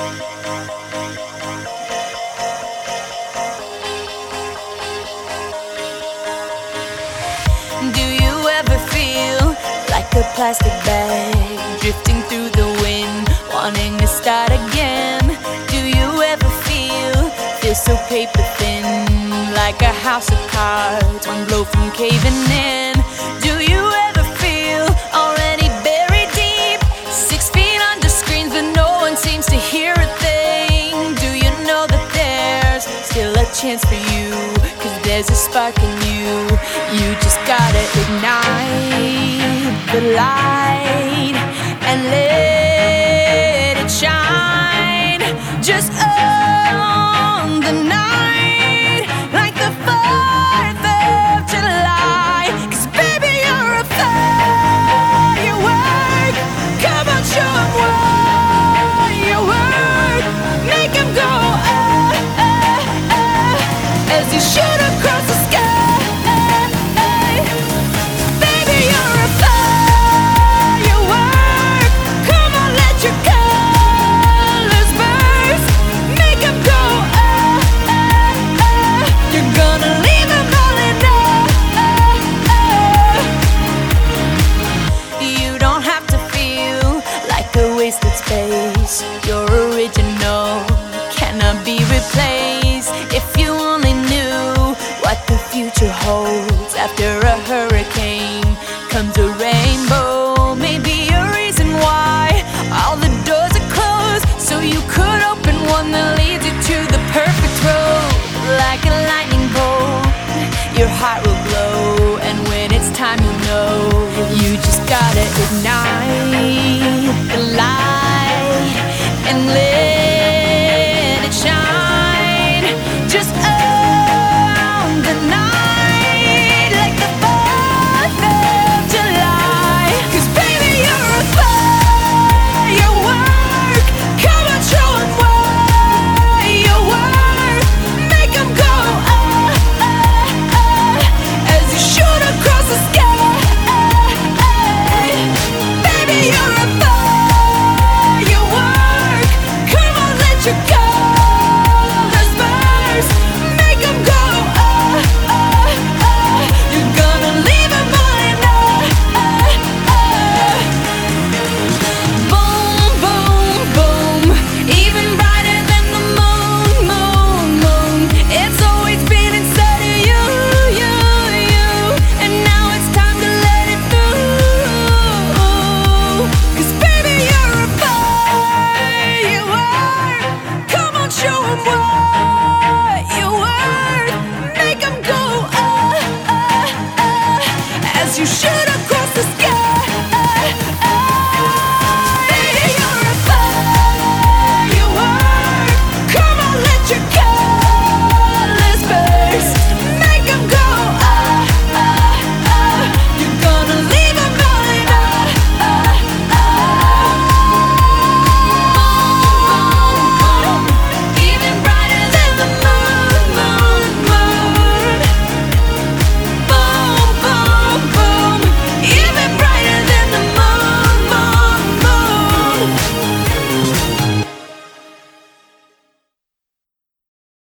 Do you ever feel like a plastic bag drifting through the wind, wanting to start again? Do you ever feel so paper thin, like a house of cards, one blow from caving in? Do you ever feel already buried deep, 6 feet under screens, but no one seems to hear a thing? Do you know that there's still a chance for you, 'cause there's a spark in you? You just gotta ignite the light and let it shine. Just own the night like the 4th of July. 'Cause baby, you're a firework. Come on, show 'em what you work. Make 'em go as you shoot across the sky. Wasted space, your original cannot be replaced.